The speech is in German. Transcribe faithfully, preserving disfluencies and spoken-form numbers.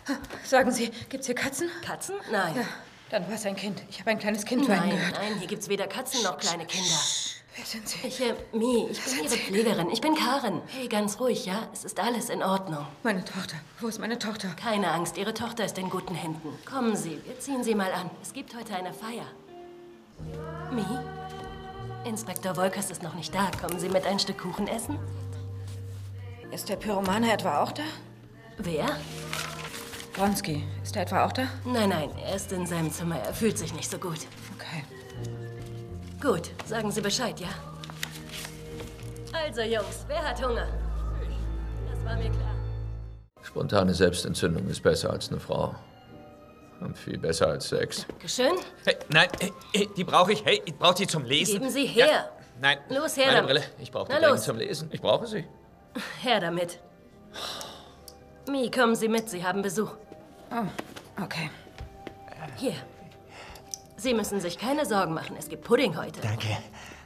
Sagen Sie, gibt's hier Katzen? Katzen? Nein. Ja, dann war es ein Kind. Ich habe ein kleines Kind weinen Nein, gehört. nein, hier gibt's weder Katzen noch kleine Kinder. Wer sind Sie? Ich, äh, Mi, ich bin Ihre Pflegerin. Ich bin Karen. Hey, ganz ruhig, ja? Es ist alles in Ordnung. Meine Tochter. Wo ist meine Tochter? Keine Angst, Ihre Tochter ist in guten Händen. Kommen Sie, wir ziehen Sie mal an. Es gibt heute eine Feier. Mi? Inspektor Wolkers ist noch nicht da. Kommen Sie mit ein Stück Kuchen essen? Ist der Pyromane etwa auch da? Wer? Bronski. Ist er etwa auch da? Nein, nein, er ist in seinem Zimmer. Er fühlt sich nicht so gut. Okay. Gut, sagen Sie Bescheid, ja? Also, Jungs, wer hat Hunger? Das war mir klar. Spontane Selbstentzündung ist besser als eine Frau. Und viel besser als Sex. Dankeschön. Hey, nein, hey, hey, die brauche ich. Hey, ich brauche die zum Lesen. Geben Sie her. Ja, nein. Los, her Meine damit. Brille. Ich brauche die Na dringend los. zum Lesen. Ich brauche sie. Her damit. Mi, kommen Sie mit, Sie haben Besuch. Oh, okay. Hier. Sie müssen sich keine Sorgen machen, es gibt Pudding heute. Danke.